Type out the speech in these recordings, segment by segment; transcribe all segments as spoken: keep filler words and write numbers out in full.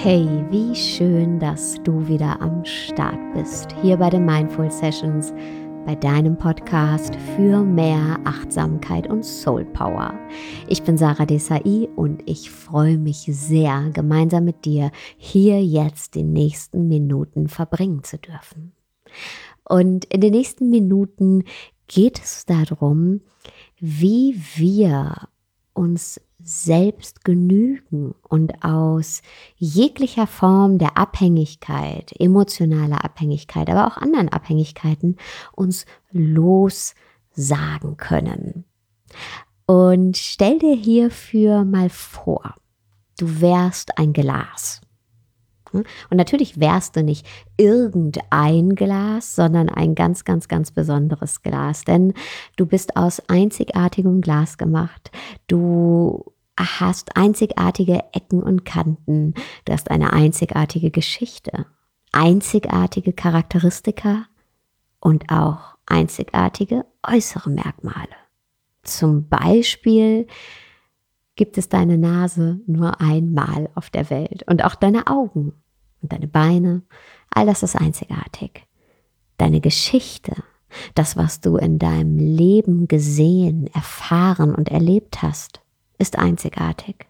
Hey, wie schön, dass du wieder am Start bist, hier bei den Mindful Sessions, bei deinem Podcast für mehr Achtsamkeit und Soul Power. Ich bin Sarah Desai und ich freue mich sehr, gemeinsam mit dir hier jetzt die nächsten Minuten verbringen zu dürfen. Und in den nächsten Minuten geht es darum, wie wir uns selbst genügen und aus jeglicher Form der Abhängigkeit, emotionaler Abhängigkeit, aber auch anderen Abhängigkeiten uns lossagen können. Und stell dir hierfür mal vor, du wärst ein Glas. Und natürlich wärst du nicht irgendein Glas, sondern ein ganz, ganz, ganz besonderes Glas, denn du bist aus einzigartigem Glas gemacht. Du hast einzigartige Ecken und Kanten. Du hast eine einzigartige Geschichte, einzigartige Charakteristika und auch einzigartige äußere Merkmale. Zum Beispiel gibt es deine Nase nur einmal auf der Welt und auch deine Augen und deine Beine, all das ist einzigartig. Deine Geschichte, das, was du in deinem Leben gesehen, erfahren und erlebt hast, ist einzigartig.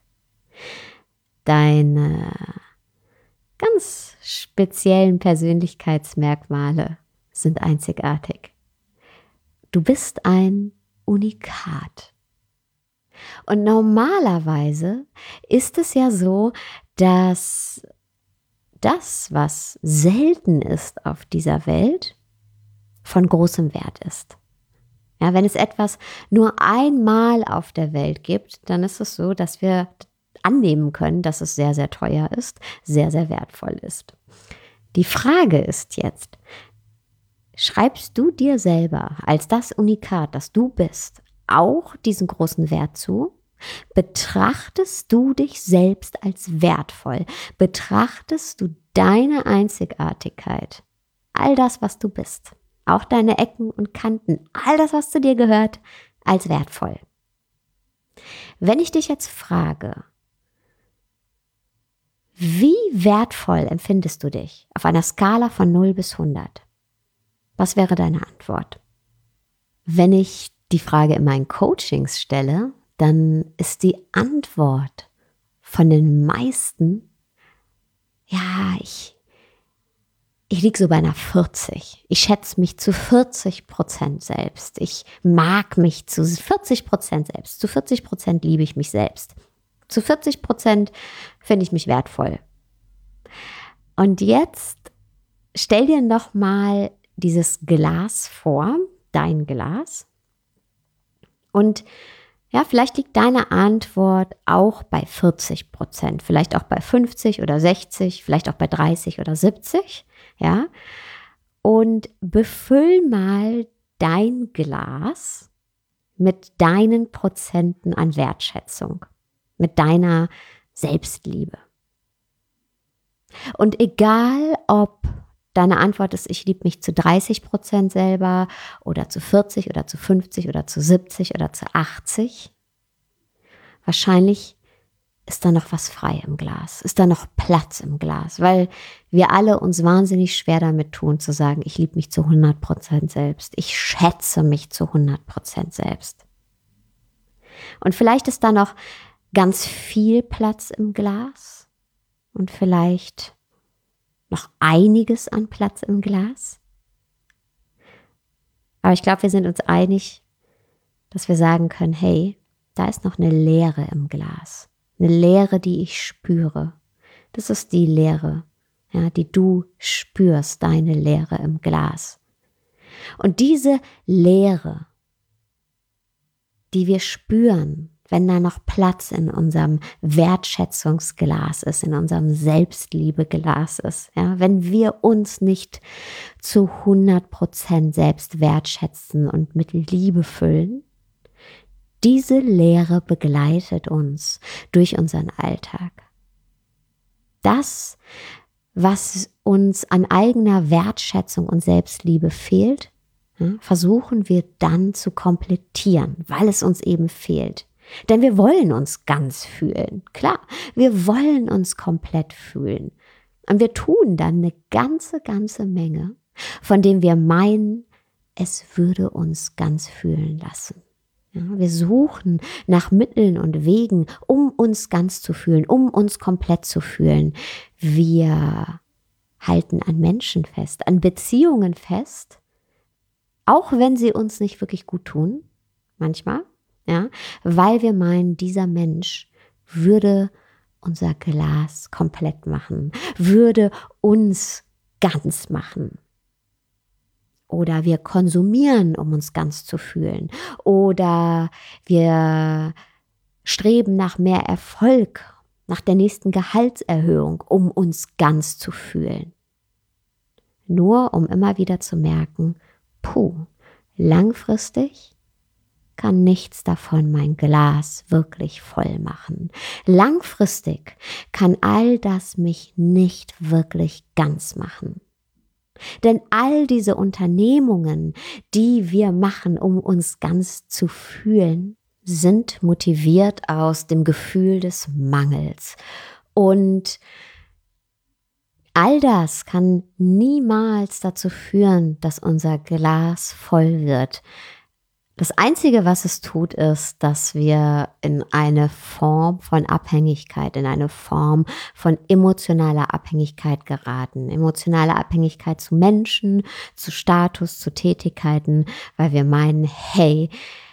Deine ganz speziellen Persönlichkeitsmerkmale sind einzigartig. Du bist ein Unikat. Und normalerweise ist es ja so, dass das, was selten ist auf dieser Welt, von großem Wert ist. Ja, wenn es etwas nur einmal auf der Welt gibt, dann ist es so, dass wir annehmen können, dass es sehr, sehr teuer ist, sehr, sehr wertvoll ist. Die Frage ist jetzt, schreibst du dir selber als das Unikat, das du bist, auch diesen großen Wert zu? Betrachtest du dich selbst als wertvoll? Betrachtest du deine Einzigartigkeit, all das, was du bist, auch deine Ecken und Kanten, all das, was zu dir gehört, als wertvoll? Wenn ich dich jetzt frage, wie wertvoll empfindest du dich auf einer Skala von null bis hundert? Was wäre deine Antwort? Wenn ich die Frage in meinen Coachings stelle, dann ist die Antwort von den meisten, ja, ich, ich liege so bei einer vierzig. Ich schätze mich zu vierzig Prozent selbst. Ich mag mich zu vierzig Prozent selbst. Zu vierzig Prozent liebe ich mich selbst. Zu vierzig Prozent finde ich mich wertvoll. Und jetzt stell dir noch mal dieses Glas vor, dein Glas. Und ja, vielleicht liegt deine Antwort auch bei vierzig Prozent, vielleicht auch bei fünfzig oder sechzig, vielleicht auch bei dreißig oder siebzig, ja. Und befüll mal dein Glas mit deinen Prozenten an Wertschätzung, mit deiner Selbstliebe. Und egal, ob deine Antwort ist, ich liebe mich zu dreißig Prozent selber oder zu vierzig oder zu fünfzig oder zu siebzig oder zu achtzig. Wahrscheinlich ist da noch was frei im Glas, ist da noch Platz im Glas, weil wir alle uns wahnsinnig schwer damit tun, zu sagen, ich liebe mich zu hundert Prozent selbst, ich schätze mich zu hundert Prozent selbst. Und vielleicht ist da noch ganz viel Platz im Glas und vielleicht noch einiges an Platz im Glas. Aber ich glaube, wir sind uns einig, dass wir sagen können, hey, da ist noch eine Leere im Glas. Eine Leere, die ich spüre. Das ist die Leere, ja, die du spürst, deine Leere im Glas. Und diese Leere, die wir spüren, wenn da noch Platz in unserem Wertschätzungsglas ist, in unserem Selbstliebeglas ist, ja, wenn wir uns nicht zu hundert Prozent selbst wertschätzen und mit Liebe füllen, diese Leere begleitet uns durch unseren Alltag. Das, was uns an eigener Wertschätzung und Selbstliebe fehlt, ja, versuchen wir dann zu komplettieren, weil es uns eben fehlt. Denn wir wollen uns ganz fühlen. Klar, wir wollen uns komplett fühlen. Und wir tun dann eine ganze, ganze Menge, von dem wir meinen, es würde uns ganz fühlen lassen. Ja, wir suchen nach Mitteln und Wegen, um uns ganz zu fühlen, um uns komplett zu fühlen. Wir halten an Menschen fest, an Beziehungen fest, auch wenn sie uns nicht wirklich gut tun, manchmal, ja, weil wir meinen, dieser Mensch würde unser Glas komplett machen, würde uns ganz machen. Oder wir konsumieren, um uns ganz zu fühlen. Oder wir streben nach mehr Erfolg, nach der nächsten Gehaltserhöhung, um uns ganz zu fühlen. Nur um immer wieder zu merken, puh, langfristig kann nichts davon mein Glas wirklich voll machen. Langfristig kann all das mich nicht wirklich ganz machen. Denn all diese Unternehmungen, die wir machen, um uns ganz zu fühlen, sind motiviert aus dem Gefühl des Mangels. Und all das kann niemals dazu führen, dass unser Glas voll wird. Das Einzige, was es tut, ist, dass wir in eine Form von Abhängigkeit, in eine Form von emotionaler Abhängigkeit geraten. Emotionale Abhängigkeit zu Menschen, zu Status, zu Tätigkeiten, weil wir meinen, hey,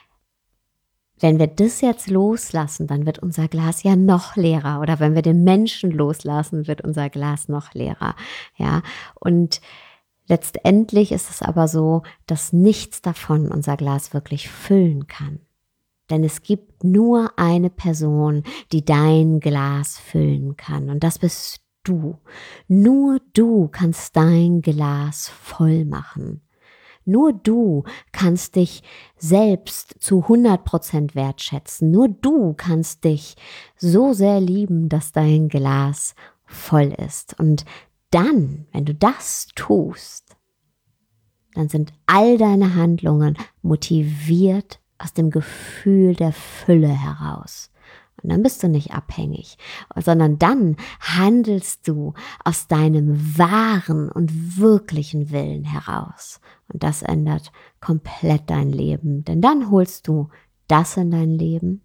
wenn wir das jetzt loslassen, dann wird unser Glas ja noch leerer. Oder wenn wir den Menschen loslassen, wird unser Glas noch leerer. Ja, und letztendlich ist es aber so, dass nichts davon unser Glas wirklich füllen kann. Denn es gibt nur eine Person, die dein Glas füllen kann. Und das bist du. Nur du kannst dein Glas voll machen. Nur du kannst dich selbst zu hundert Prozent wertschätzen. Nur du kannst dich so sehr lieben, dass dein Glas voll ist. Und dann, wenn du das tust, dann sind all deine Handlungen motiviert aus dem Gefühl der Fülle heraus. Und dann bist du nicht abhängig, sondern dann handelst du aus deinem wahren und wirklichen Willen heraus. Und das ändert komplett dein Leben. Denn dann holst du das in dein Leben,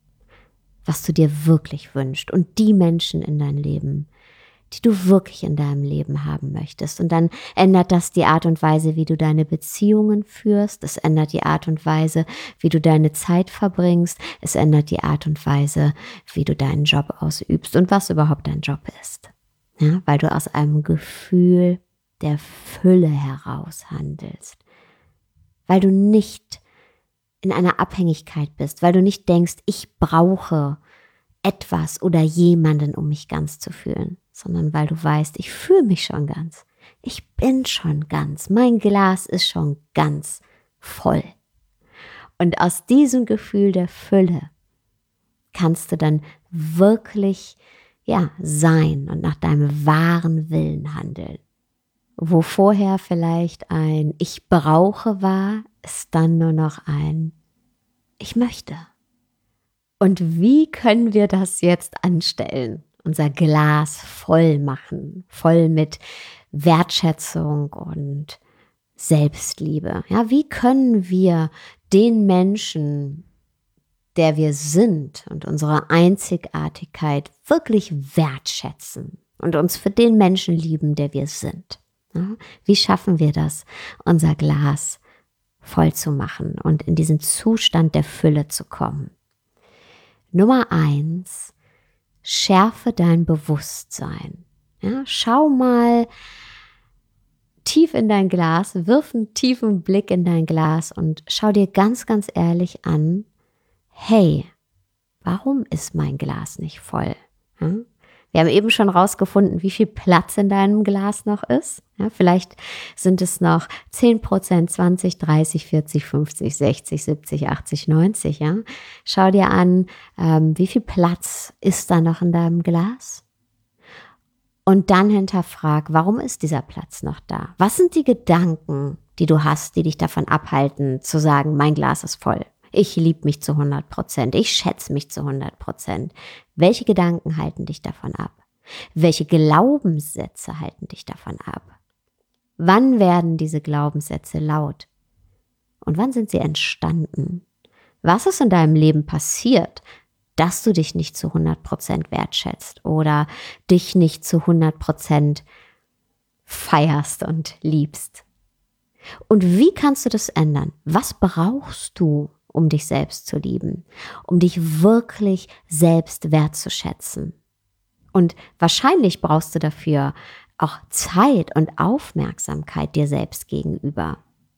was du dir wirklich wünschst und die Menschen in dein Leben, die du wirklich in deinem Leben haben möchtest. Und dann ändert das die Art und Weise, wie du deine Beziehungen führst. Es ändert die Art und Weise, wie du deine Zeit verbringst. Es ändert die Art und Weise, wie du deinen Job ausübst und was überhaupt dein Job ist. Ja, weil du aus einem Gefühl der Fülle heraus handelst. Weil du nicht in einer Abhängigkeit bist, weil du nicht denkst, ich brauche etwas oder jemanden, um mich ganz zu fühlen, sondern weil du weißt, ich fühle mich schon ganz. Ich bin schon ganz. Mein Glas ist schon ganz voll. Und aus diesem Gefühl der Fülle kannst du dann wirklich, ja, sein und nach deinem wahren Willen handeln. Wo vorher vielleicht ein Ich brauche war, ist dann nur noch ein Ich möchte. Und wie können wir das jetzt anstellen? Unser Glas voll machen, voll mit Wertschätzung und Selbstliebe. Ja, wie können wir den Menschen, der wir sind und unsere Einzigartigkeit wirklich wertschätzen und uns für den Menschen lieben, der wir sind? Ja, wie schaffen wir das, unser Glas voll zu machen und in diesen Zustand der Fülle zu kommen? Nummer eins, schärfe dein Bewusstsein. Ja, schau mal tief in dein Glas, wirf einen tiefen Blick in dein Glas und schau dir ganz, ganz ehrlich an, hey, warum ist mein Glas nicht voll? Ja? Wir haben eben schon rausgefunden, wie viel Platz in deinem Glas noch ist. Ja, vielleicht sind es noch zehn Prozent, zwanzig, dreißig, vierzig, fünfzig, sechzig, siebzig, achtzig, neunzig. Ja? Schau dir an, ähm, wie viel Platz ist da noch in deinem Glas? Und dann hinterfrag, warum ist dieser Platz noch da? Was sind die Gedanken, die du hast, die dich davon abhalten, zu sagen, mein Glas ist voll? Ich liebe mich zu hundert Prozent. Ich schätze mich zu hundert Prozent. Welche Gedanken halten dich davon ab? Welche Glaubenssätze halten dich davon ab? Wann werden diese Glaubenssätze laut? Und wann sind sie entstanden? Was ist in deinem Leben passiert, dass du dich nicht zu hundert Prozent wertschätzt oder dich nicht zu hundert Prozent feierst und liebst? Und wie kannst du das ändern? Was brauchst du, um dich selbst zu lieben, um dich wirklich selbst wertzuschätzen? Und wahrscheinlich brauchst du dafür auch Zeit und Aufmerksamkeit dir selbst gegenüber.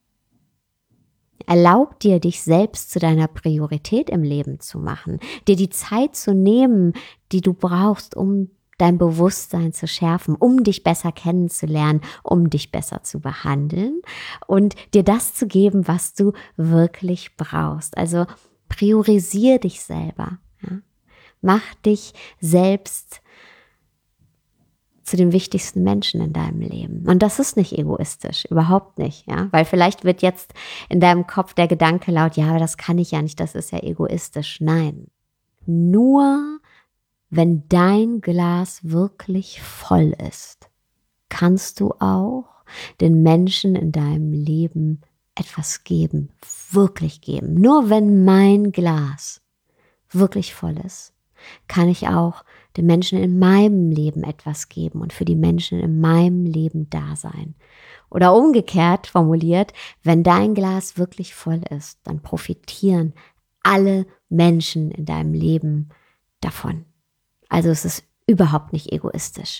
Erlaub dir, dich selbst zu deiner Priorität im Leben zu machen, dir die Zeit zu nehmen, die du brauchst, um dein Bewusstsein zu schärfen, um dich besser kennenzulernen, um dich besser zu behandeln und dir das zu geben, was du wirklich brauchst. Also priorisier dich selber. Ja? Mach dich selbst zu den wichtigsten Menschen in deinem Leben. Und das ist nicht egoistisch, überhaupt nicht, ja, weil vielleicht wird jetzt in deinem Kopf der Gedanke laut, ja, aber das kann ich ja nicht, das ist ja egoistisch. Nein, nur wenn dein Glas wirklich voll ist, kannst du auch den Menschen in deinem Leben etwas geben, wirklich geben. Nur wenn mein Glas wirklich voll ist, kann ich auch den Menschen in meinem Leben etwas geben und für die Menschen in meinem Leben da sein. Oder umgekehrt formuliert, wenn dein Glas wirklich voll ist, dann profitieren alle Menschen in deinem Leben davon. Also es ist überhaupt nicht egoistisch.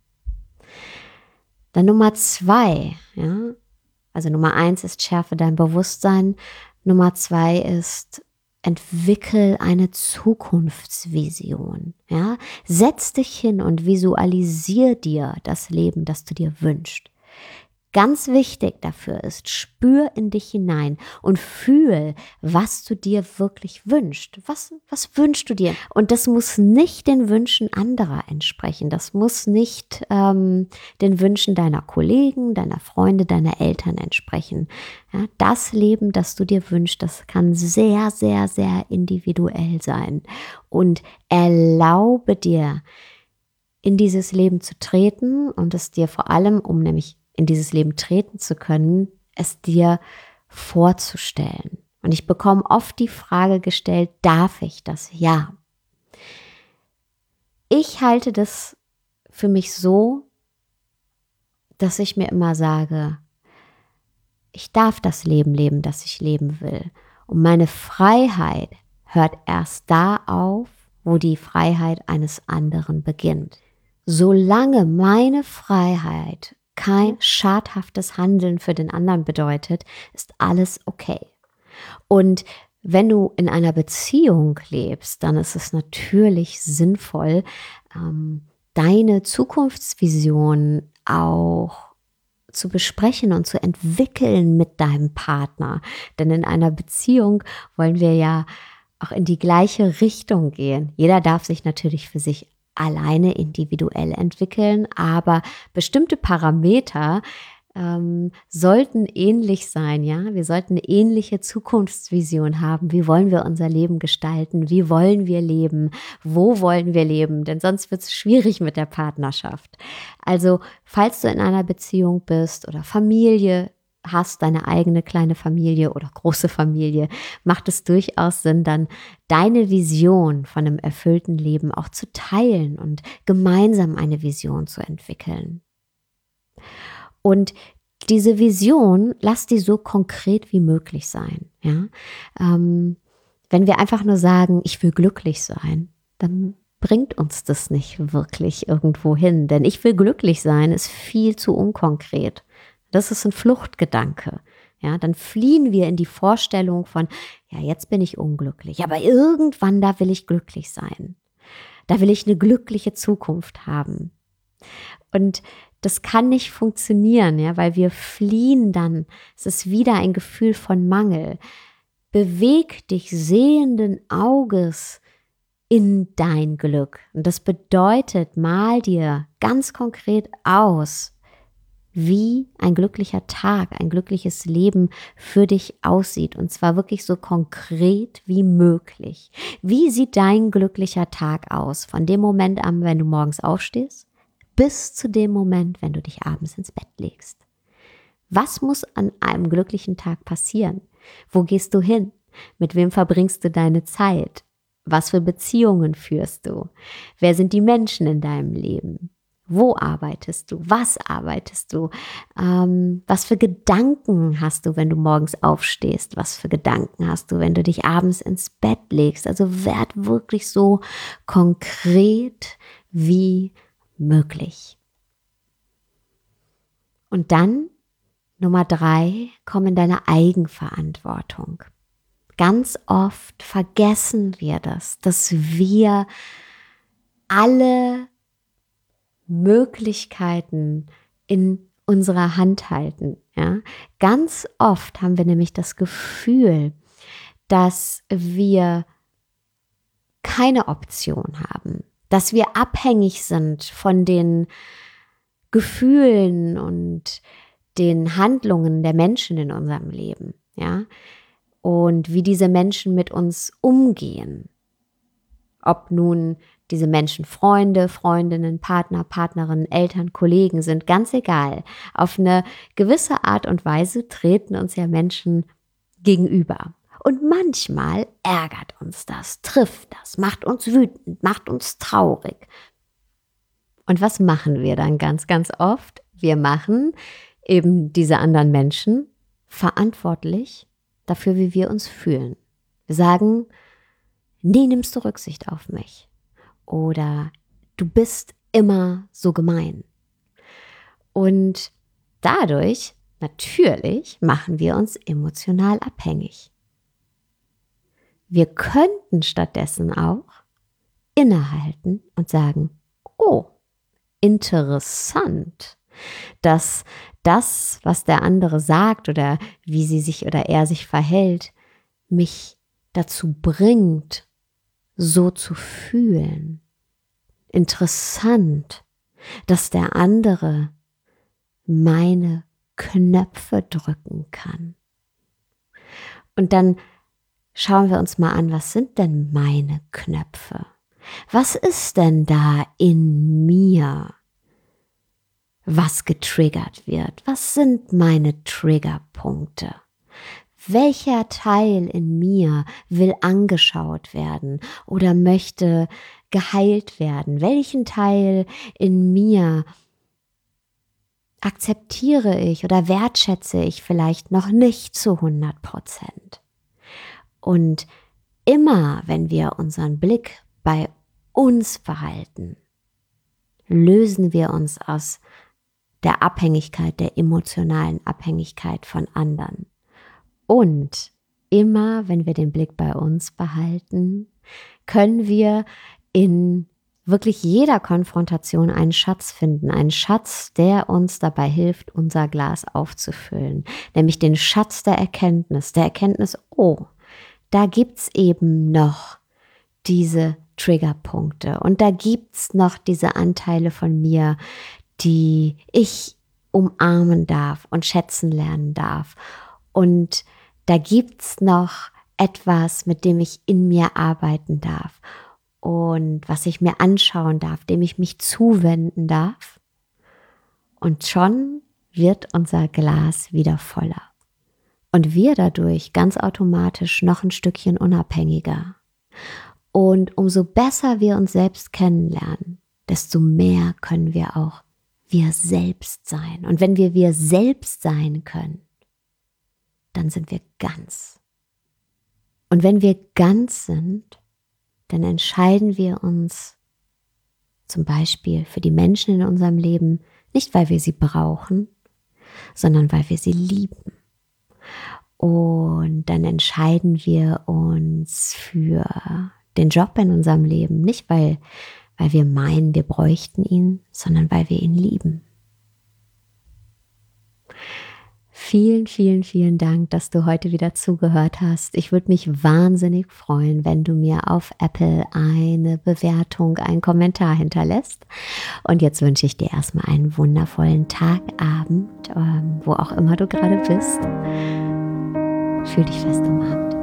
Dann Nummer zwei, ja, also Nummer eins ist schärfe dein Bewusstsein, Nummer zwei ist entwickel eine Zukunftsvision. Ja? Setz dich hin und visualisier dir das Leben, das du dir wünschst. Ganz wichtig dafür ist, spür in dich hinein und fühl, was du dir wirklich wünschst. Was, was wünschst du dir? Und das muss nicht den Wünschen anderer entsprechen. Das muss nicht ähm, den Wünschen deiner Kollegen, deiner Freunde, deiner Eltern entsprechen. Ja, das Leben, das du dir wünschst, das kann sehr, sehr, sehr individuell sein. Und erlaube dir, in dieses Leben zu treten und es dir vor allem, um nämlich in dieses Leben treten zu können, es dir vorzustellen. Und ich bekomme oft die Frage gestellt, darf ich das? Ja. Ich halte das für mich so, dass ich mir immer sage, ich darf das Leben leben, das ich leben will. Und meine Freiheit hört erst da auf, wo die Freiheit eines anderen beginnt. Solange meine Freiheit kein schadhaftes Handeln für den anderen bedeutet, ist alles okay. Und wenn du in einer Beziehung lebst, dann ist es natürlich sinnvoll, ähm, deine Zukunftsvision auch zu besprechen und zu entwickeln mit deinem Partner. Denn in einer Beziehung wollen wir ja auch in die gleiche Richtung gehen. Jeder darf sich natürlich für sich alleine individuell entwickeln, aber bestimmte Parameter ähm, sollten ähnlich sein, ja. Wir sollten eine ähnliche Zukunftsvision haben. Wie wollen wir unser Leben gestalten? Wie wollen wir leben? Wo wollen wir leben? Denn sonst wird es schwierig mit der Partnerschaft. Also, falls du in einer Beziehung bist oder Familie hast, deine eigene kleine Familie oder große Familie, macht es durchaus Sinn, dann deine Vision von einem erfüllten Leben auch zu teilen und gemeinsam eine Vision zu entwickeln. Und diese Vision, lass die so konkret wie möglich sein. Ja? Ähm, wenn wir einfach nur sagen, ich will glücklich sein, dann bringt uns das nicht wirklich irgendwo hin. Denn ich will glücklich sein ist viel zu unkonkret. Das ist ein Fluchtgedanke. Ja, dann fliehen wir in die Vorstellung von, ja, jetzt bin ich unglücklich, aber irgendwann da will ich glücklich sein. Da will ich eine glückliche Zukunft haben. Und das kann nicht funktionieren, ja, weil wir fliehen dann. Es ist wieder ein Gefühl von Mangel. Beweg dich sehenden Auges in dein Glück. Und das bedeutet, mal dir ganz konkret aus, wie ein glücklicher Tag, ein glückliches Leben für dich aussieht. Und zwar wirklich so konkret wie möglich. Wie sieht dein glücklicher Tag aus? Von dem Moment an, wenn du morgens aufstehst, bis zu dem Moment, wenn du dich abends ins Bett legst. Was muss an einem glücklichen Tag passieren? Wo gehst du hin? Mit wem verbringst du deine Zeit? Was für Beziehungen führst du? Wer sind die Menschen in deinem Leben? Wo arbeitest du? Was arbeitest du? Ähm, was für Gedanken hast du, wenn du morgens aufstehst? Was für Gedanken hast du, wenn du dich abends ins Bett legst? Also werd wirklich so konkret wie möglich. Und dann, Nummer drei, komm in deine Eigenverantwortung. Ganz oft vergessen wir das, dass wir alle Möglichkeiten in unserer Hand halten. Ja? Ganz oft haben wir nämlich das Gefühl, dass wir keine Option haben, dass wir abhängig sind von den Gefühlen und den Handlungen der Menschen in unserem Leben, ja, und wie diese Menschen mit uns umgehen. Ob nun diese Menschen Freunde, Freundinnen, Partner, Partnerinnen, Eltern, Kollegen sind, ganz egal. Auf eine gewisse Art und Weise treten uns ja Menschen gegenüber. Und manchmal ärgert uns das, trifft das, macht uns wütend, macht uns traurig. Und was machen wir dann ganz, ganz oft? Wir machen eben diese anderen Menschen verantwortlich dafür, wie wir uns fühlen. Wir sagen, nie nimmst du Rücksicht auf mich. Oder du bist immer so gemein. Und dadurch, natürlich, machen wir uns emotional abhängig. Wir könnten stattdessen auch innehalten und sagen, oh, interessant, dass das, was der andere sagt oder wie sie sich oder er sich verhält, mich dazu bringt, so zu fühlen. Interessant, dass der andere meine Knöpfe drücken kann. Und dann schauen wir uns mal an, was sind denn meine Knöpfe? Was ist denn da in mir, was getriggert wird? Was sind meine Triggerpunkte? Welcher Teil in mir will angeschaut werden oder möchte geheilt werden? Welchen Teil in mir akzeptiere ich oder wertschätze ich vielleicht noch nicht zu hundert Prozent? Und immer, wenn wir unseren Blick bei uns behalten, lösen wir uns aus der Abhängigkeit, der emotionalen Abhängigkeit von anderen. Und immer, wenn wir den Blick bei uns behalten, können wir in wirklich jeder Konfrontation einen Schatz finden, einen Schatz, der uns dabei hilft, unser Glas aufzufüllen, nämlich den Schatz der Erkenntnis, der Erkenntnis, oh, da gibt's eben noch diese Triggerpunkte und da gibt's noch diese Anteile von mir, die ich umarmen darf und schätzen lernen darf. Und da gibt's noch etwas, mit dem ich in mir arbeiten darf und was ich mir anschauen darf, dem ich mich zuwenden darf. Und schon wird unser Glas wieder voller. Und wir dadurch ganz automatisch noch ein Stückchen unabhängiger. Und umso besser wir uns selbst kennenlernen, desto mehr können wir auch wir selbst sein. Und wenn wir wir selbst sein können, dann sind wir ganz. Und wenn wir ganz sind, dann entscheiden wir uns zum Beispiel für die Menschen in unserem Leben, nicht weil wir sie brauchen, sondern weil wir sie lieben. Und dann entscheiden wir uns für den Job in unserem Leben, nicht weil, weil wir meinen, wir bräuchten ihn, sondern weil wir ihn lieben. vielen, vielen, vielen Dank, dass du heute wieder zugehört hast. Ich würde mich wahnsinnig freuen, wenn du mir auf Apple eine Bewertung, einen Kommentar hinterlässt. Und jetzt wünsche ich dir erstmal einen wundervollen Tag, Abend, ähm, wo auch immer du gerade bist. Fühl dich fest umarmt.